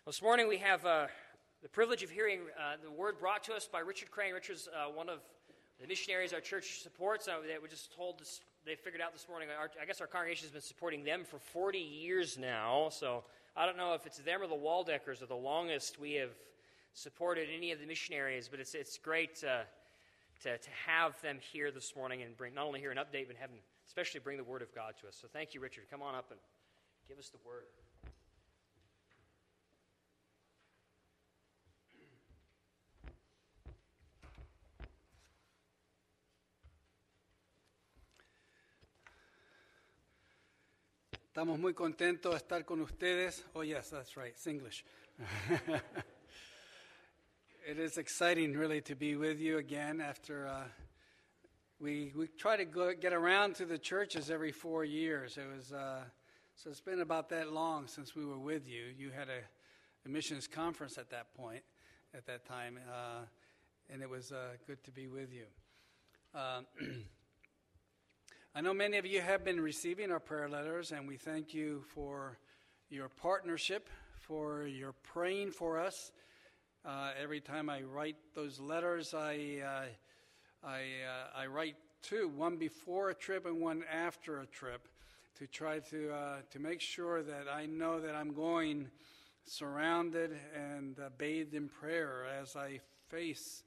This morning we have the privilege of hearing the word brought to us by Richard Crane. Richard's one of the missionaries our church supports. That we just told us, they figured out this morning, I guess our congregation has been supporting them for 40 years now. So I don't know if it's them or the Waldeckers are the longest we have supported any of the missionaries, but it's great to have them here this morning and bring, not only hear an update, but have them especially bring the word of God to us. So thank you, Richard. Come on up and give us the word. Estamos muy contentos de estar con ustedes. Oh, yes, that's right. It's English. It is exciting, really, to be with you again after we try to get around to the churches every 4 years. It was so it's been about that long since we were with you. You had a missions conference at that time, and it was good to be with you. I know many of you have been receiving our prayer letters, and we thank you for your partnership, for your praying for us. Every time I write those letters, I write two, one before a trip and one after a trip, to try to make sure that I know that I'm going surrounded and bathed in prayer as I face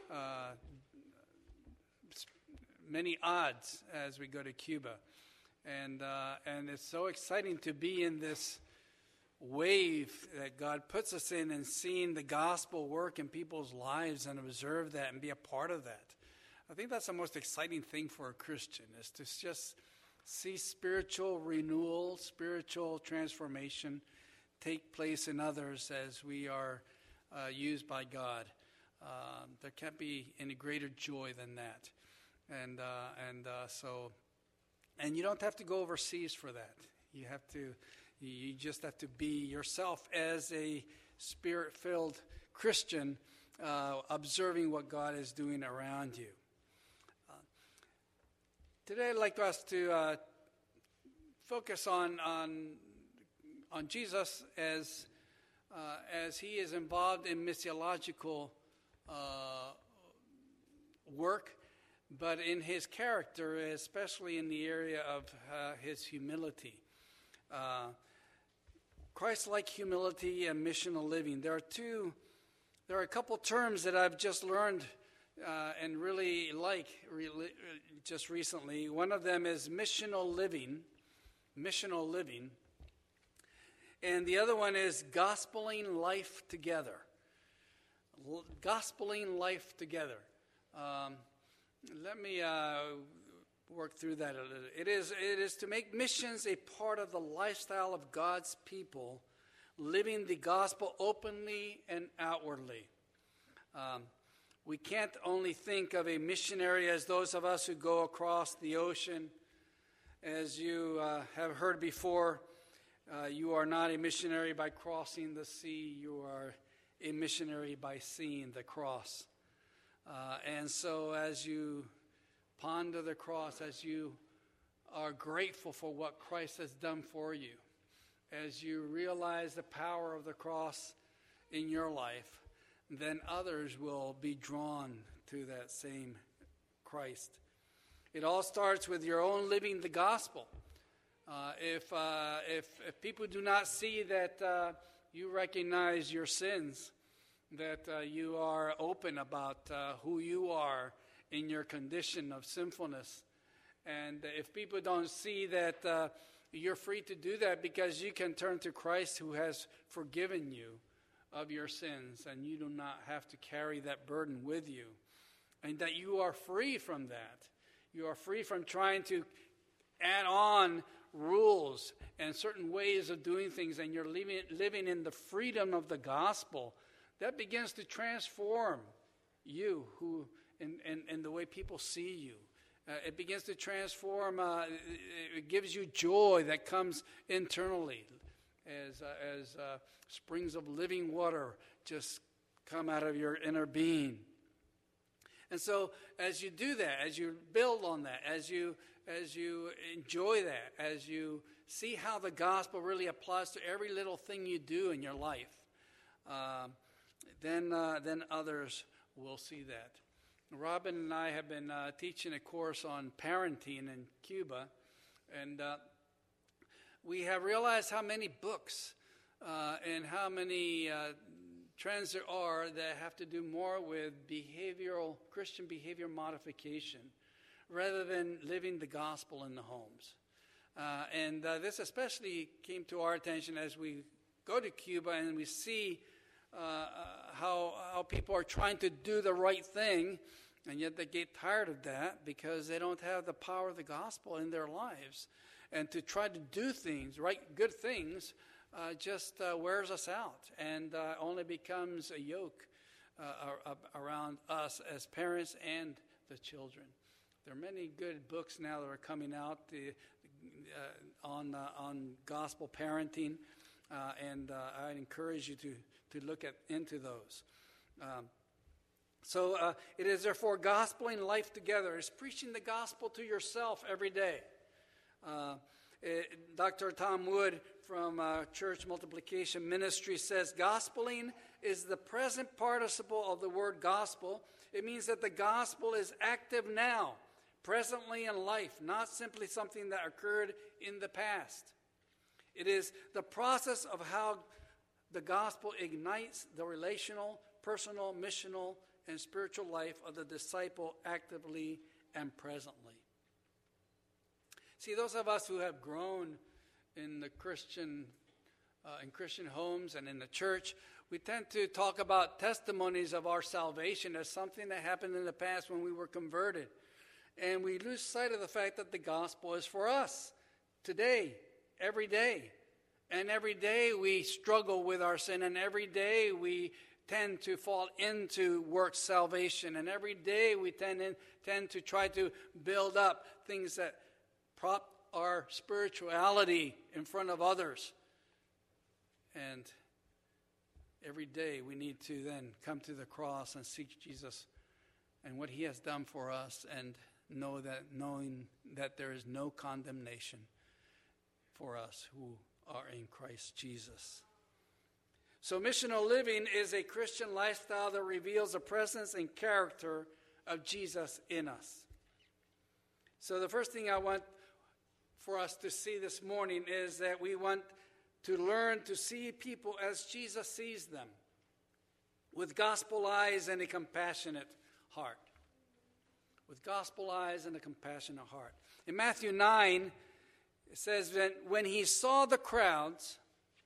many odds as we go to Cuba, and it's so exciting to be in this wave that God puts us in and seeing the gospel work in people's lives and observe that and be a part of that. I think that's the most exciting thing for a Christian, is to just see spiritual renewal, spiritual transformation take place in others as we are used by God. There can't be any greater joy than that. And you don't have to go overseas for that. You just have to be yourself as a Spirit-filled Christian, observing what God is doing around you. Today, I'd like us to focus on Jesus as he is involved in missiological work, but in his character, especially in the area of his humility. Christ-like humility and missional living. There are a couple terms that I've just learned and really like just recently. One of them is missional living, and the other one is gospeling life together. Gospeling life together. Let me work through that a little. It is to make missions a part of the lifestyle of God's people, living the gospel openly and outwardly. We can't only think of a missionary as those of us who go across the ocean. As you have heard before, you are not a missionary by crossing the sea. You are a missionary by seeing the cross. And so as you ponder the cross, as you are grateful for what Christ has done for you, as you realize the power of the cross in your life, then others will be drawn to that same Christ. It all starts with your own living the gospel. If people do not see that you recognize your sins, that you are open about who you are in your condition of sinfulness, and if people don't see that you're free to do that because you can turn to Christ who has forgiven you of your sins, and you do not have to carry that burden with you, and that you are free from that. You are free from trying to add on rules and certain ways of doing things, and you're living in the freedom of the gospel. That begins to transform you in the way people see you. It begins to transform, it gives you joy that comes internally as springs of living water just come out of your inner being. And so as you do that, as you build on that, as you enjoy that, as you see how the gospel really applies to every little thing you do in your life, then others will see that. Robin and I have been teaching a course on parenting in Cuba, and we have realized how many books and how many trends there are that have to do more with Christian behavior modification rather than living the gospel in the homes. And this especially came to our attention as we go to Cuba and we see how people are trying to do the right thing, and yet they get tired of that because they don't have the power of the gospel in their lives. And to try to do things, good things, just wears us out and only becomes a yoke around us as parents and the children. There are many good books now that are coming out on gospel parenting, and I encourage you to look into those. So it is therefore gospeling life together. It's preaching the gospel to yourself every day. Dr. Tom Wood from Church Multiplication Ministry says, gospeling is the present participle of the word gospel. It means that the gospel is active now, presently in life, not simply something that occurred in the past. It is the process of how the gospel ignites the relational, personal, missional, and spiritual life of the disciple actively and presently. See, those of us who have grown in the Christian homes and in the church, we tend to talk about testimonies of our salvation as something that happened in the past when we were converted. And we lose sight of the fact that the gospel is for us today, every day. And every day we struggle with our sin, and every day we tend to fall into works salvation, and every day we tend to try to build up things that prop our spirituality in front of others. And every day we need to then come to the cross and seek Jesus and what he has done for us, and knowing that there is no condemnation for us who are in Christ Jesus. So missional living is a Christian lifestyle that reveals the presence and character of Jesus in us. So the first thing I want for us to see this morning is that we want to learn to see people as Jesus sees them, with gospel eyes and a compassionate heart. With gospel eyes and a compassionate heart. In Matthew 9, it says that when he saw the crowds,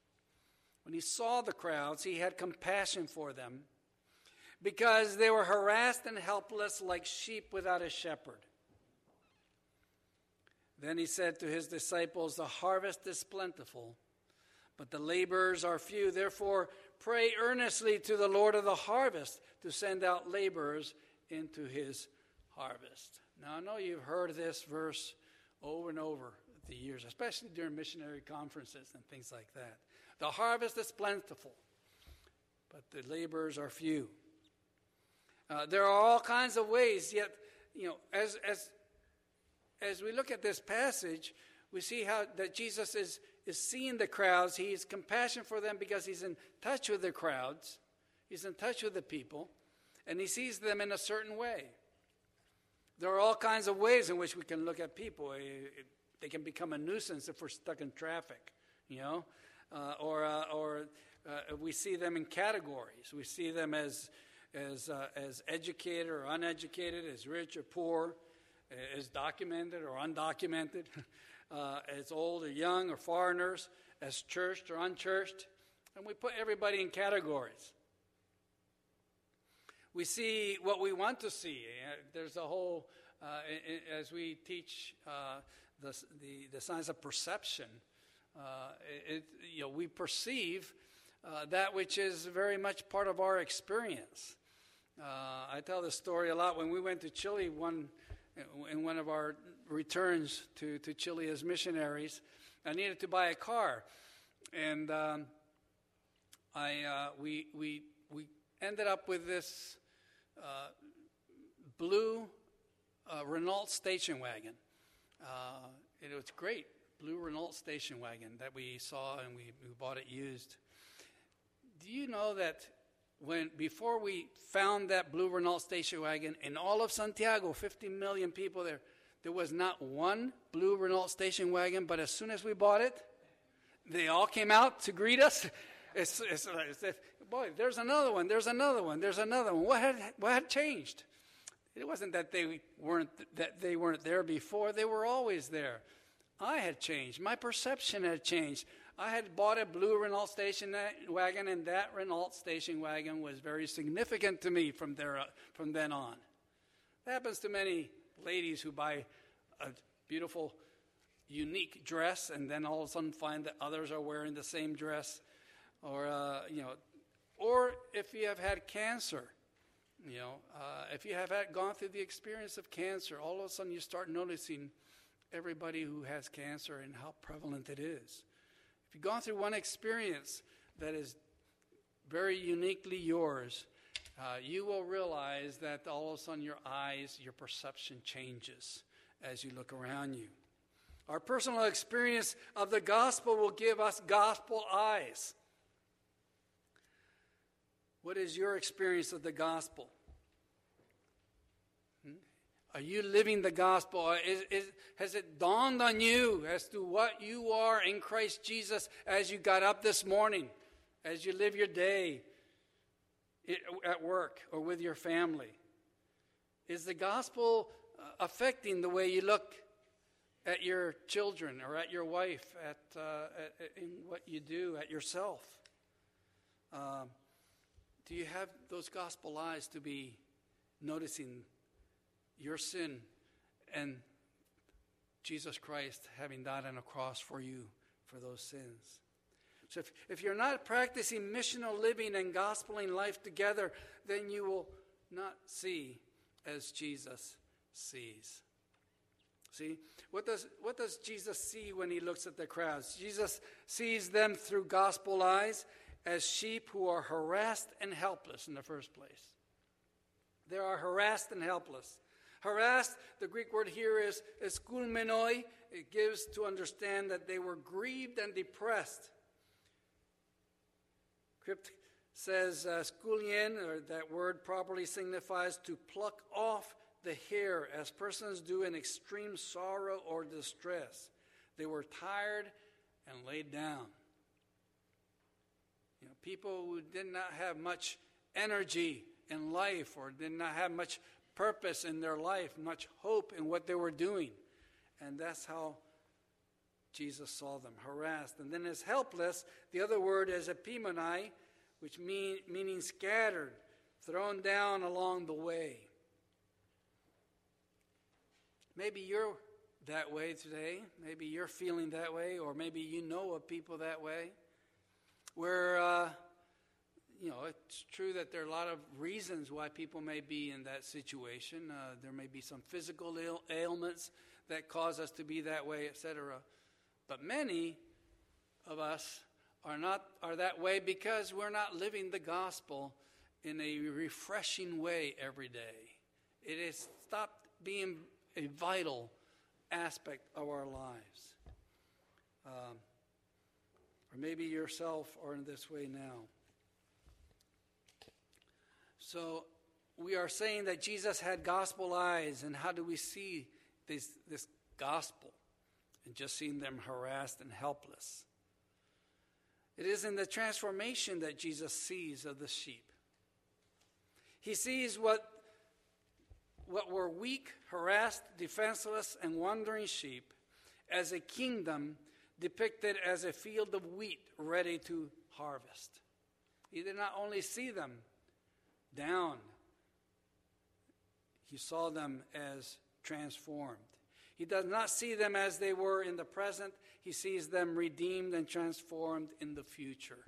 he had compassion for them because they were harassed and helpless like sheep without a shepherd. Then he said to his disciples, the harvest is plentiful, but the laborers are few. Therefore, pray earnestly to the Lord of the harvest to send out laborers into his harvest. Now, I know you've heard this verse over and over the years, especially during missionary conferences and things like that. The harvest is plentiful, but the laborers are few. There are all kinds of ways, yet, as we look at this passage, we see how that Jesus is seeing the crowds. He has compassion for them because he's in touch with the crowds. He's in touch with the people, and he sees them in a certain way. There are all kinds of ways in which we can look at people. They can become a nuisance if we're stuck in traffic, or we see them in categories. We see them as educated or uneducated, as rich or poor, as documented or undocumented, as old or young or foreigners, as churched or unchurched, and we put everybody in categories. We see what we want to see. There's a whole, as we teach the science of perception, we perceive that which is very much part of our experience. I tell this story a lot. When we went to Chile in one of our returns to Chile as missionaries, I needed to buy a car, and we ended up with this blue Renault station wagon. It was great, blue Renault station wagon that we saw, and we bought it used. do you know that before we found that blue Renault station wagon, in all of Santiago, 50 million people there was not one blue Renault station wagon, but as soon as we bought it, they all came out to greet us. It's boy, there's another one, there's another one, there's another one. What had changed? It wasn't that they weren't there before. They were always there. I had changed. My perception had changed. I had bought a blue Renault station wagon, and that Renault station wagon was very significant to me from then on. That happens to many ladies who buy a beautiful, unique dress, and then all of a sudden find that others are wearing the same dress, or if you have had cancer, if you have gone through the experience of cancer, all of a sudden you start noticing everybody who has cancer and how prevalent it is. If you've gone through one experience that is very uniquely yours, you will realize that all of a sudden your perception changes as you look around you. Our personal experience of the gospel will give us gospel eyes. What is your experience of the gospel? Are you living the gospel? Has it dawned on you as to what you are in Christ Jesus as you got up this morning, as you live your day at work or with your family? Is the gospel affecting the way you look at your children or at your wife, in what you do, at yourself? Do you have those gospel eyes to be noticing your sin and Jesus Christ having died on a cross for you for those sins? So if you're not practicing missional living and gospeling life together, then you will not see as Jesus sees. See, what does Jesus see when he looks at the crowds? Jesus sees them through gospel eyes as sheep who are harassed and helpless in the first place. They are harassed and helpless. Harassed, the Greek word here is skulmenoi. It gives to understand that they were grieved and depressed. Crypt says skulien, or that word properly signifies to pluck off the hair, as persons do in extreme sorrow or distress. They were tired and laid down. People who did not have much energy in life, or did not have much purpose in their life, much hope in what they were doing. And that's how Jesus saw them, harassed. And then as helpless, the other word is epimonai, which meaning scattered, thrown down along the way. Maybe you're that way today. Maybe you're feeling that way, or maybe you know of people that way, where it's true that there are a lot of reasons why people may be in that situation. There may be some physical ailments that cause us to be that way, etc. But many of us are that way because we're not living the gospel in a refreshing way every day. It has stopped being a vital aspect of our lives. Or maybe yourself are in this way now. So we are saying that Jesus had gospel eyes, and how do we see this gospel? And just seeing them harassed and helpless. It is in the transformation that Jesus sees of the sheep. He sees what were weak, harassed, defenseless, and wandering sheep as a kingdom depicted as a field of wheat ready to harvest. He did not only see them down, he saw them as transformed. He does not see them as they were in the present. He sees them redeemed and transformed in the future.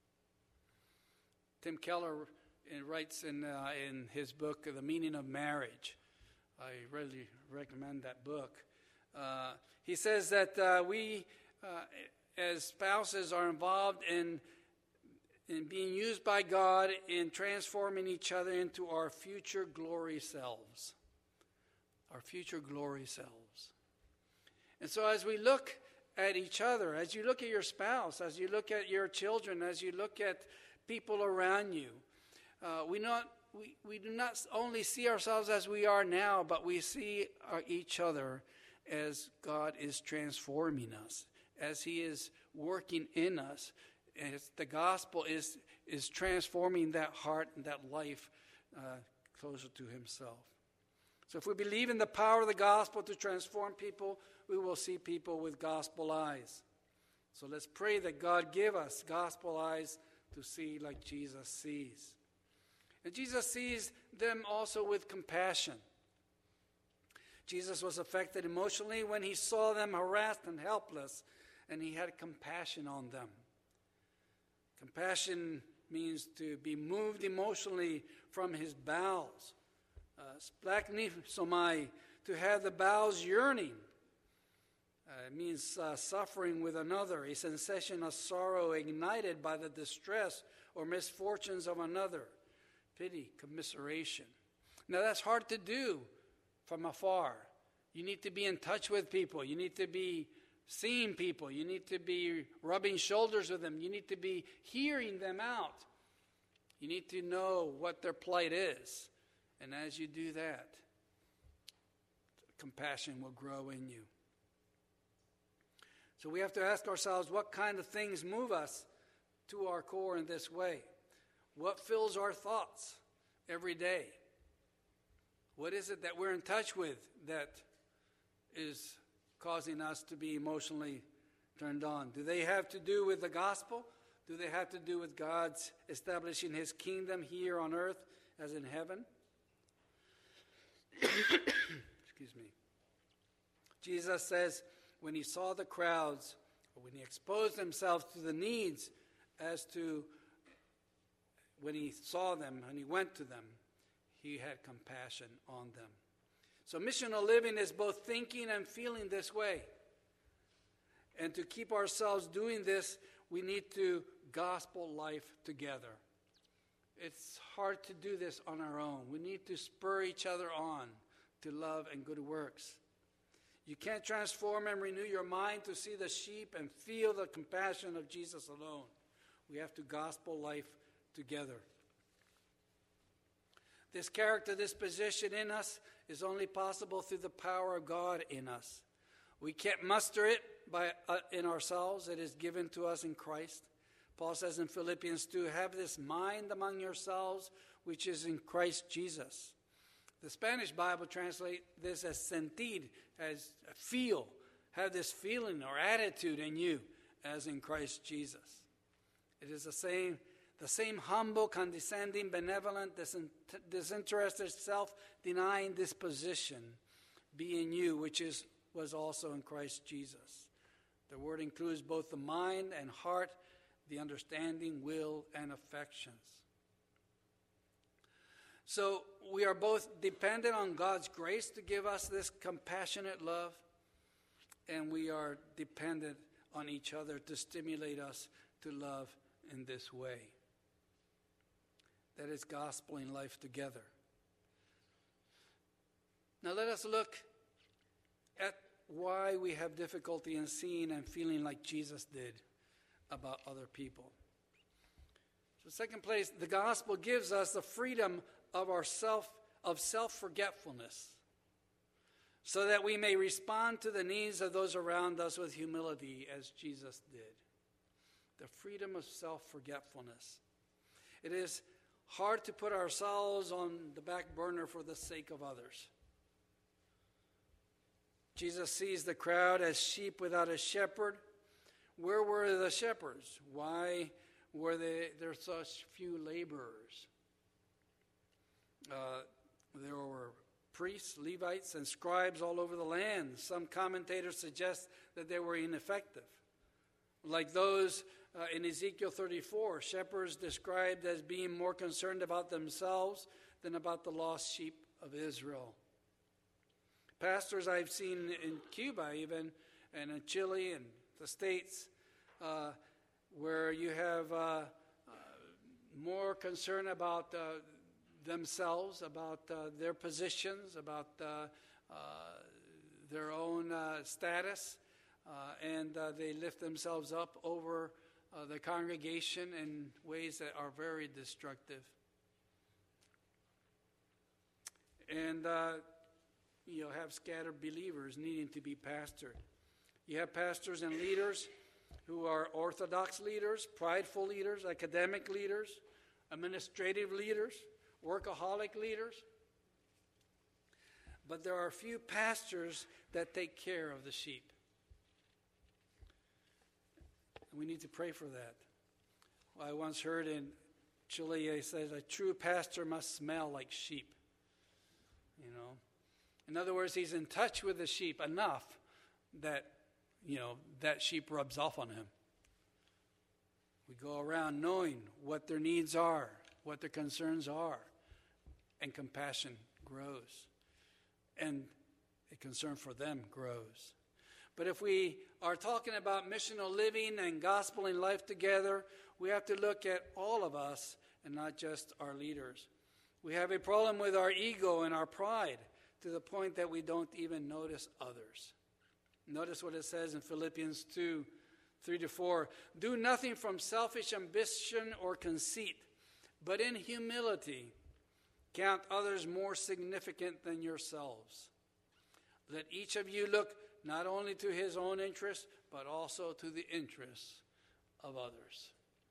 Tim Keller writes in his book, The Meaning of Marriage. I really recommend that book. He says that we, as spouses, are involved in being used by God in transforming each other into our future glory selves. Our future glory selves. And so as we look at each other, as you look at your spouse, as you look at your children, as you look at people around you. We do not only see ourselves as we are now, but we see each other as God is transforming us, as He is working in us, as the gospel is transforming that heart and that life closer to Himself. So if we believe in the power of the gospel to transform people, we will see people with gospel eyes. So let's pray that God give us gospel eyes to see like Jesus sees. And Jesus sees them also with compassion. Jesus was affected emotionally when He saw them harassed and helpless, and He had compassion on them. Compassion means to be moved emotionally from His bowels. Splachnisomai, to have the bowels yearning. It means suffering with another, a sensation of sorrow ignited by the distress or misfortunes of another. Pity, commiseration. Now that's hard to do from afar. You need to be in touch with people. You need to be seeing people. You need to be rubbing shoulders with them. You need to be hearing them out. You need to know what their plight is. And as you do that, compassion will grow in you. So we have to ask ourselves, what kind of things move us to our core in this way? What fills our thoughts every day? What is it that we're in touch with that is causing us to be emotionally turned on? Do they have to do with the gospel? Do they have to do with God's establishing His kingdom here on earth as in heaven? Excuse me. Jesus says when He saw the crowds, or when He exposed Himself to the needs, as to when He saw them and He went to them, He had compassion on them. So missional living is both thinking and feeling this way. And to keep ourselves doing this, we need to gospel life together. It's hard to do this on our own. We need to spur each other on to love and good works. You can't transform and renew your mind to see the sheep and feel the compassion of Jesus alone. We have to gospel life together. This character, this position in us is only possible through the power of God in us. We can't muster it in ourselves. It is given to us in Christ. Paul says in Philippians 2, have this mind among yourselves, which is in Christ Jesus. The Spanish Bible translates this as sentir, as feel. Have this feeling or attitude in you as in Christ Jesus. It is the same humble, condescending, benevolent, disinterested, self-denying disposition be in you, which was also in Christ Jesus. The word includes both the mind and heart, the understanding, will, and affections. So we are both dependent on God's grace to give us this compassionate love, and we are dependent on each other to stimulate us to love in this way. That is gospeling life together. Now let us look at why we have difficulty in seeing and feeling like Jesus did about other people. So second place, the gospel gives us the freedom of self-forgetfulness, so that we may respond to the needs of those around us with humility as Jesus did. The freedom of self-forgetfulness. It is hard to put ourselves on the back burner for the sake of others. Jesus sees the crowd as sheep without a shepherd. Where were the shepherds? Why were there such few laborers? There were priests, Levites, and scribes all over the land. Some commentators suggest that they were ineffective. Like those in Ezekiel 34, shepherds described as being more concerned about themselves than about the lost sheep of Israel. Pastors I've seen in Cuba even, and in Chile and the States, where you have more concern about themselves, about their positions, about their own status, and they lift themselves up over the congregation in ways that are very destructive. And you'll have scattered believers needing to be pastored. You have pastors and leaders who are orthodox leaders, prideful leaders, academic leaders, administrative leaders, workaholic leaders. But there are few pastors that take care of the sheep. We need to pray for that. I once heard in Chile, it says, a true pastor must smell like sheep. You know, in other words, he's in touch with the sheep enough that, that sheep rubs off on him. We go around knowing what their needs are, what their concerns are, and compassion grows. And a concern for them grows. But if we are talking about missional living and gospel in life together, we have to look at all of us and not just our leaders. We have a problem with our ego and our pride to the point that we don't even notice others. Notice what it says in Philippians 2, 3-4. Do nothing from selfish ambition or conceit, but in humility count others more significant than yourselves. Let each of you look not only to his own interests, but also to the interests of others.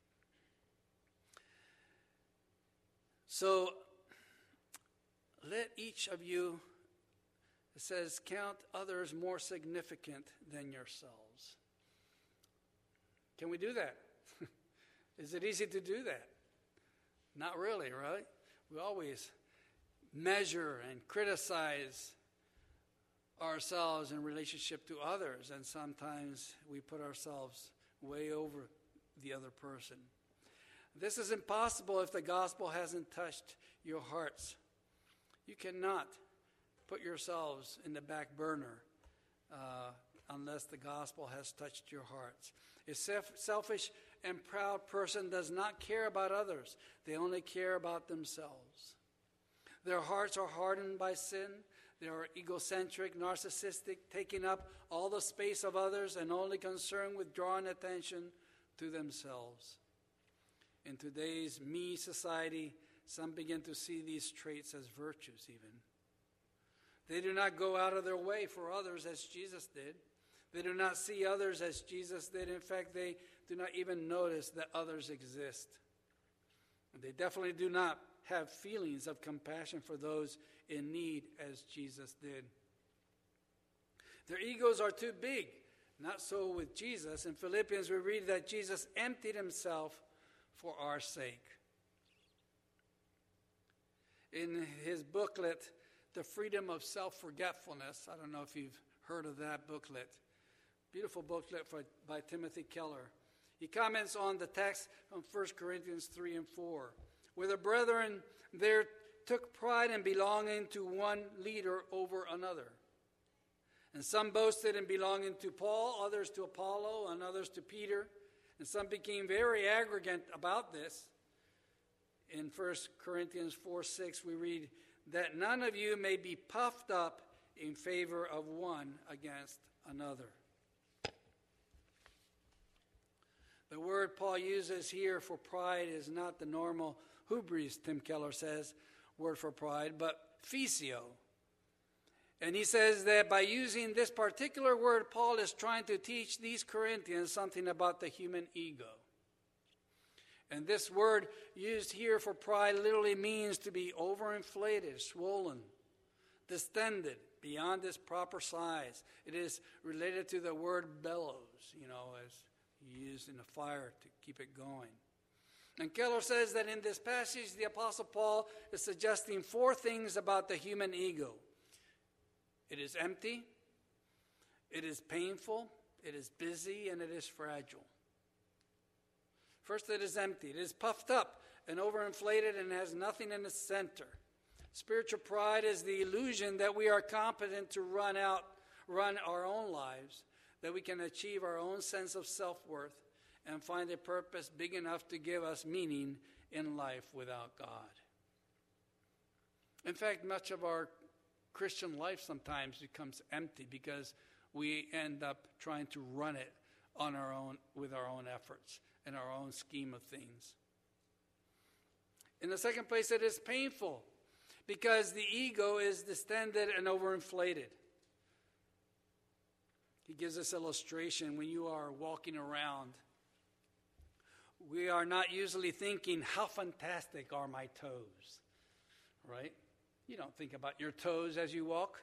So, let each of you, it says, count others more significant than yourselves. Can we do that? Is it easy to do that? Not really, right? We always measure and criticize ourselves in relationship to others, and sometimes we put ourselves way over the other person. This is impossible if the gospel hasn't touched your hearts. You cannot put yourselves in the back burner unless the gospel has touched your hearts. A selfish and proud person does not care about others. They only care about themselves. Their hearts are hardened by sin. They are egocentric, narcissistic, taking up all the space of others and only concerned with drawing attention to themselves. In today's me society, some begin to see these traits as virtues even. They do not go out of their way for others as Jesus did. They do not see others as Jesus did. In fact, they do not even notice that others exist. They definitely do not have feelings of compassion for those in need as Jesus did. Their egos are too big. Not so with Jesus. In Philippians, we read that Jesus emptied himself for our sake. In his booklet, The Freedom of Self-Forgetfulness, I don't know if you've heard of that booklet. Beautiful booklet by Timothy Keller. He comments on the text from 1 Corinthians 3 and 4, where the brethren there took pride in belonging to one leader over another. And some boasted in belonging to Paul, others to Apollo, and others to Peter. And some became very arrogant about this. In 1 Corinthians 4:6, we read, that none of you may be puffed up in favor of one against another. The word Paul uses here for pride is not the normal hubris, Tim Keller says, word for pride, but physio. And he says that by using this particular word, Paul is trying to teach these Corinthians something about the human ego. And this word used here for pride literally means to be overinflated, swollen, distended, beyond its proper size. It is related to the word bellows, as used in a fire to keep it going. And Keller says that in this passage, the Apostle Paul is suggesting 4 things about the human ego. It is empty, it is painful, it is busy, and it is fragile. First, it is empty. It is puffed up and overinflated and has nothing in its center. Spiritual pride is the illusion that we are competent to run our own lives, that we can achieve our own sense of self-worth and find a purpose big enough to give us meaning in life without God. In fact, much of our Christian life sometimes becomes empty because we end up trying to run it on our own with our own efforts in our own scheme of things. In the second place, it is painful because the ego is distended and overinflated. He gives this illustration when you are walking around. We are not usually thinking, how fantastic are my toes, right? You don't think about your toes as you walk.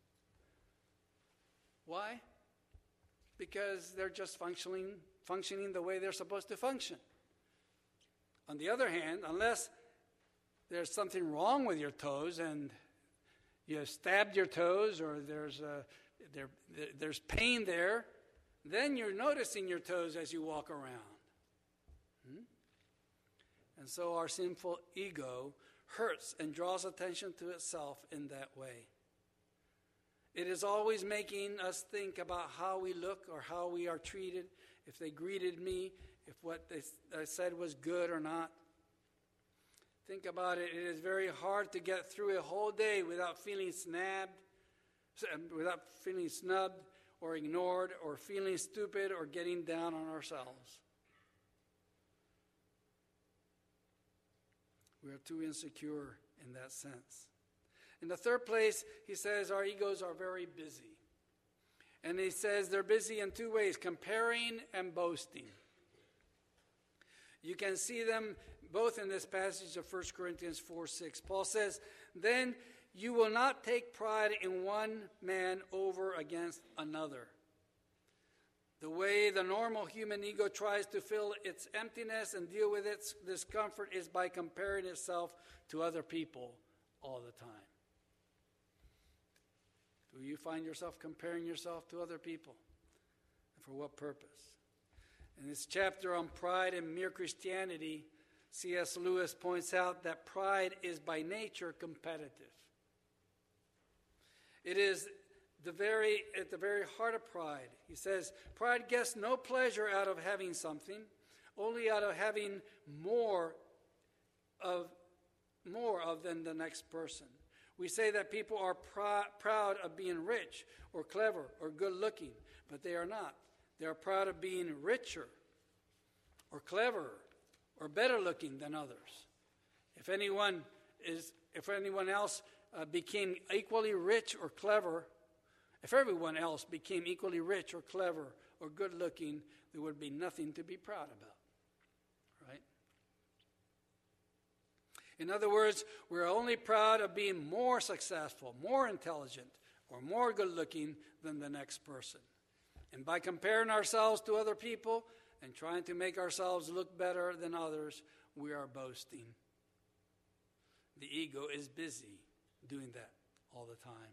Why? Because they're just functioning the way they're supposed to function. On the other hand, unless there's something wrong with your toes and you have stabbed your toes or there's pain there, then you're noticing your toes as you walk around. And so our sinful ego hurts and draws attention to itself in that way. It is always making us think about how we look or how we are treated, if they greeted me, if what I said was good or not. Think about it. It is very hard to get through a whole day without feeling snubbed or ignored or feeling stupid or getting down on ourselves. We are too insecure in that sense. In the third place, he says our egos are very busy. And he says they're busy in two ways, comparing and boasting. You can see them both in this passage of 1 Corinthians 4:6. Paul says, then you will not take pride in one man over against another. The way the normal human ego tries to fill its emptiness and deal with its discomfort is by comparing itself to other people all the time. Do you find yourself comparing yourself to other people? And for what purpose? In this chapter on pride and mere Christianity, C.S. Lewis points out that pride is by nature competitive. It is at the very heart of pride. He says, pride gets no pleasure out of having something, only out of having more of than the next person. We say that people are proud of being rich or clever or good looking, but they are not. They are proud of being richer or cleverer or better looking than others. If anyone else became equally rich or clever, if everyone else became equally rich or clever or good looking, there would be nothing to be proud about. Right? In other words, we're only proud of being more successful, more intelligent, or more good looking than the next person. And by comparing ourselves to other people and trying to make ourselves look better than others, we are boasting. The ego is busy doing that all the time.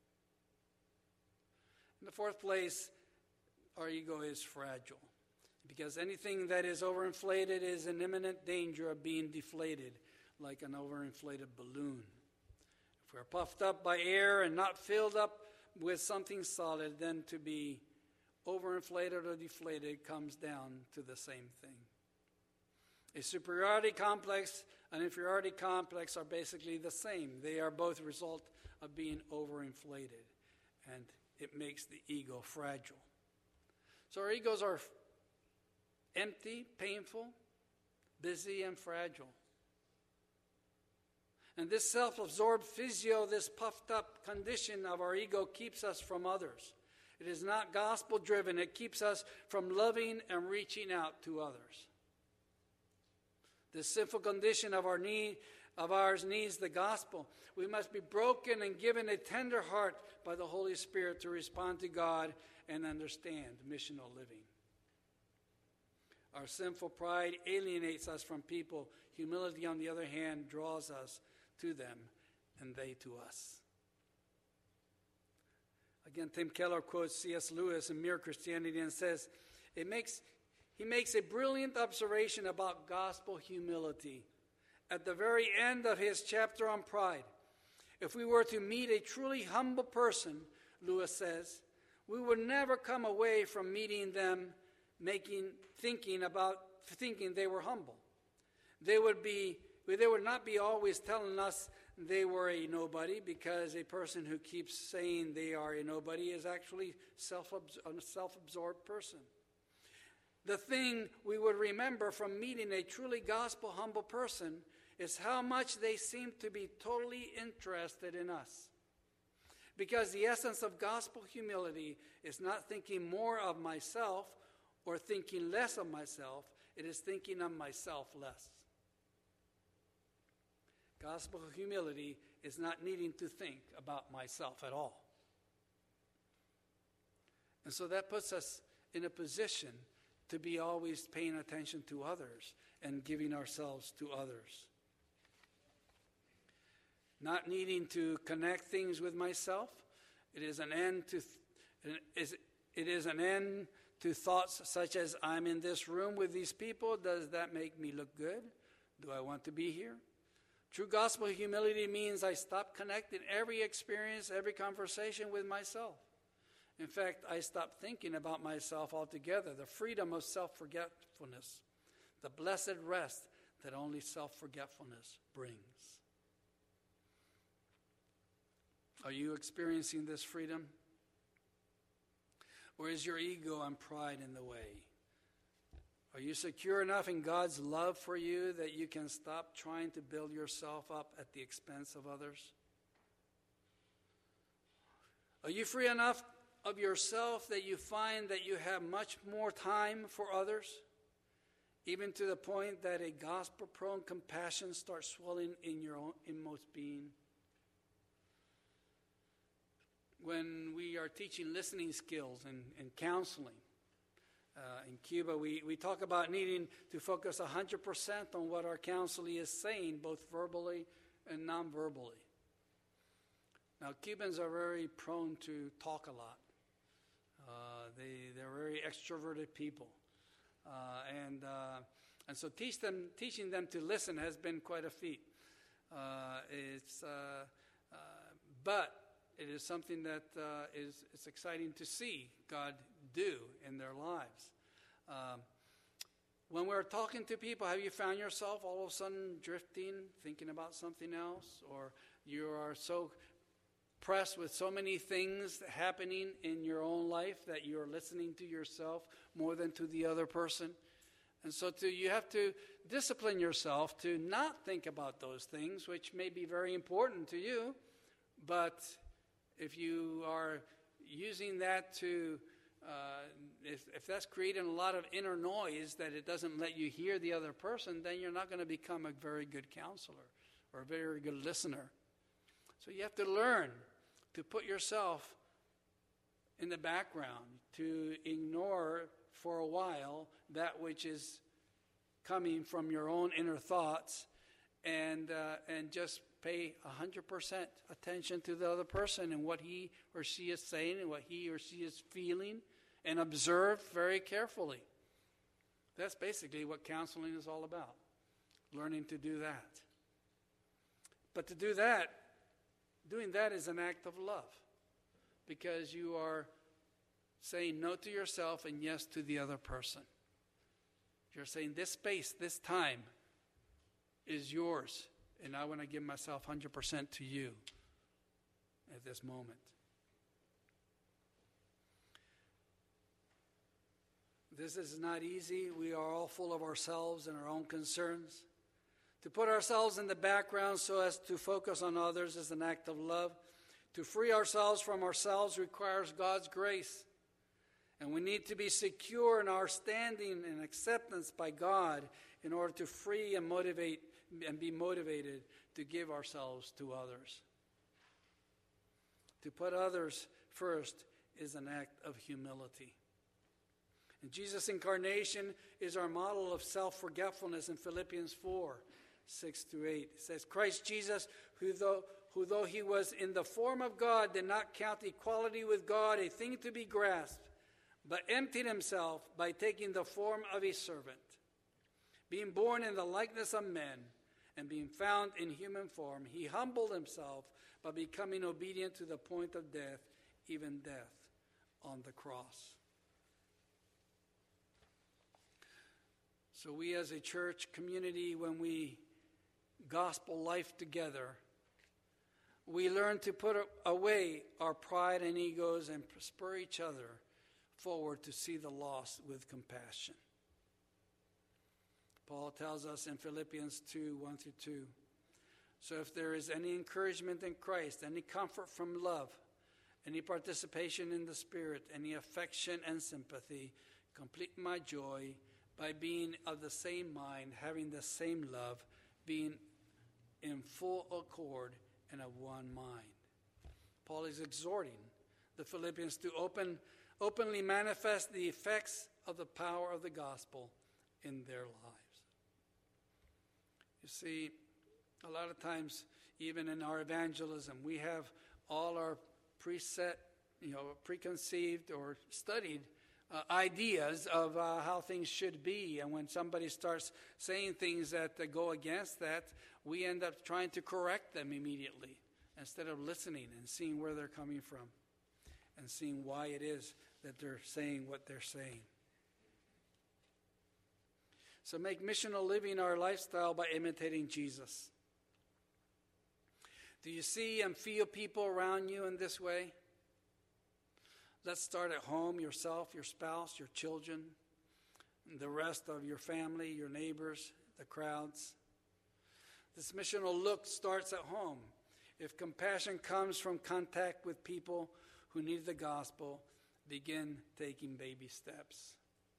In the fourth place, our ego is fragile, because anything that is overinflated is in imminent danger of being deflated like an overinflated balloon. If we're puffed up by air and not filled up with something solid, then to be overinflated or deflated comes down to the same thing. A superiority complex and inferiority complex are basically the same. They are both a result of being overinflated, and it makes the ego fragile. So our egos are empty, painful, busy, and fragile. And this self-absorbed physio, this puffed up condition of our ego keeps us from others. It is not gospel-driven. It keeps us from loving and reaching out to others. This sinful condition of ours needs the gospel. We must be broken and given a tender heart by the Holy Spirit to respond to God and understand missional living. Our sinful pride alienates us from people. Humility, on the other hand, draws us to them and they to us. Again, Tim Keller quotes C.S. Lewis in Mere Christianity and says, he makes a brilliant observation about gospel humility. At the very end of his chapter on pride, if we were to meet a truly humble person, Lewis says, we would never come away from meeting them thinking they were humble. They would not be always telling us they were a nobody, because a person who keeps saying they are a nobody is actually a self-absorbed person. The thing we would remember from meeting a truly gospel humble person is how much they seem to be totally interested in us. Because the essence of gospel humility is not thinking more of myself or thinking less of myself. It is thinking of myself less. Gospel humility is not needing to think about myself at all. And so that puts us in a position to be always paying attention to others and giving ourselves to others. Not needing to connect things with myself. It is an end to thoughts such as, I'm in this room with these people. Does that make me look good? Do I want to be here? True gospel humility means I stop connecting every experience, every conversation with myself. In fact, I stop thinking about myself altogether. The freedom of self-forgetfulness. The blessed rest that only self-forgetfulness brings. Are you experiencing this freedom? Or is your ego and pride in the way? Are you secure enough in God's love for you that you can stop trying to build yourself up at the expense of others? Are you free enough of yourself that you find that you have much more time for others? Even to the point that a gospel-prone compassion starts swelling in your own inmost being? When we are teaching listening skills and counseling, in Cuba, we talk about needing to focus 100% on what our counselee is saying, both verbally and non-verbally. Now, Cubans are very prone to talk a lot. They're very extroverted people. And so teaching them to listen has been quite a feat. But it is something that it's exciting to see God do in their lives. When we're talking to people, have you found yourself all of a sudden drifting, thinking about something else? Or you are so pressed with so many things happening in your own life that you're listening to yourself more than to the other person? And so you have to discipline yourself to not think about those things, which may be very important to you, but if you are using that to, if that's creating a lot of inner noise that it doesn't let you hear the other person, then you're not going to become a very good counselor or a very good listener. So you have to learn to put yourself in the background, to ignore for a while that which is coming from your own inner thoughts, and just pay 100% attention to the other person and what he or she is saying and what he or she is feeling, and observe very carefully. That's basically what counseling is all about, learning to do that. But to do that, doing that is an act of love, because you are saying no to yourself and yes to the other person. You're saying this space, this time is yours, and I want to give myself 100% to you at this moment. This is not easy. We are all full of ourselves and our own concerns. To put ourselves in the background so as to focus on others is an act of love. To free ourselves from ourselves requires God's grace. And we need to be secure in our standing and acceptance by God in order to free and motivate and be motivated to give ourselves to others. To put others first is an act of humility. And Jesus' incarnation is our model of self-forgetfulness in Philippians 4:6-8. It says, Christ Jesus, who though he was in the form of God, did not count equality with God a thing to be grasped, but emptied himself by taking the form of a servant, being born in the likeness of men, and being found in human form, he humbled himself by becoming obedient to the point of death, even death on the cross. So we as a church community, when we gospel life together, we learn to put away our pride and egos and spur each other forward to see the lost with compassion. Paul tells us in Philippians 2, 1-2. So if there is any encouragement in Christ, any comfort from love, any participation in the Spirit, any affection and sympathy, complete my joy by being of the same mind, having the same love, being in full accord and of one mind. Paul is exhorting the Philippians to openly manifest the effects of the power of the gospel in their lives. You see, a lot of times, even in our evangelism, we have all our preset, preconceived or studied ideas of how things should be. And when somebody starts saying things that go against that, we end up trying to correct them immediately instead of listening and seeing where they're coming from and seeing why it is that they're saying what they're saying. So make missional living our lifestyle by imitating Jesus. Do you see and feel people around you in this way? Let's start at home, yourself, your spouse, your children, the rest of your family, your neighbors, the crowds. This missional look starts at home. If compassion comes from contact with people who need the gospel, begin taking baby steps.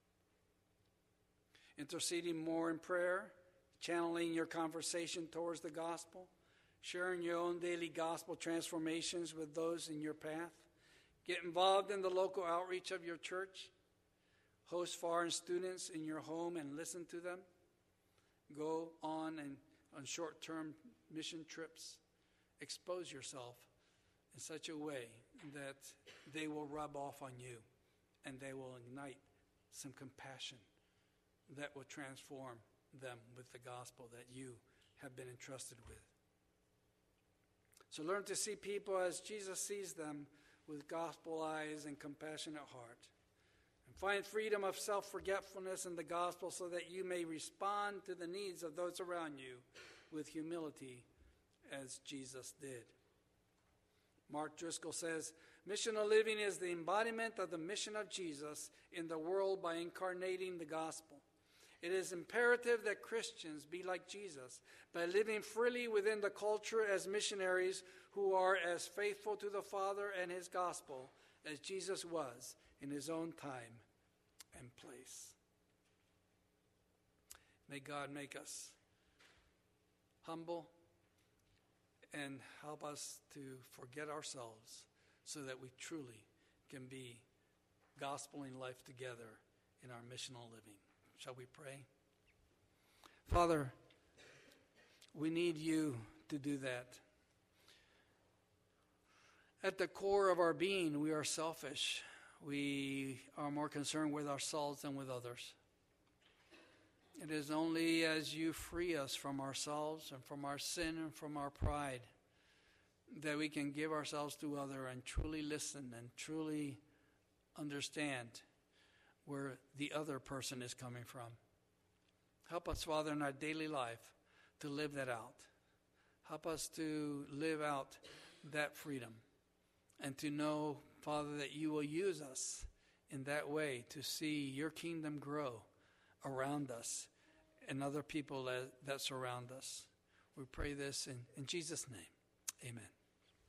Interceding more in prayer, channeling your conversation towards the gospel, sharing your own daily gospel transformations with those in your path. Get involved in the local outreach of your church. Host foreign students in your home and listen to them. Go on short-term mission trips. Expose yourself in such a way that they will rub off on you and they will ignite some compassion that will transform them with the gospel that you have been entrusted with. So learn to see people as Jesus sees them, with gospel eyes and compassionate heart. And find freedom of self-forgetfulness in the gospel so that you may respond to the needs of those around you with humility as Jesus did. Mark Driscoll says, missional living is the embodiment of the mission of Jesus in the world by incarnating the gospel. It is imperative that Christians be like Jesus by living freely within the culture as missionaries who are as faithful to the Father and his gospel as Jesus was in his own time and place. May God make us humble and help us to forget ourselves so that we truly can be gospeling life together in our missional living. Shall we pray? Father, we need you to do that. At the core of our being, we are selfish. We are more concerned with ourselves than with others. It is only as you free us from ourselves and from our sin and from our pride that we can give ourselves to others and truly listen and truly understand where the other person is coming from. Help us, Father, in our daily life to live that out. Help us to live out that freedom and to know, Father, that you will use us in that way to see your kingdom grow around us and other people that surround us. We pray this in Jesus' name. Amen.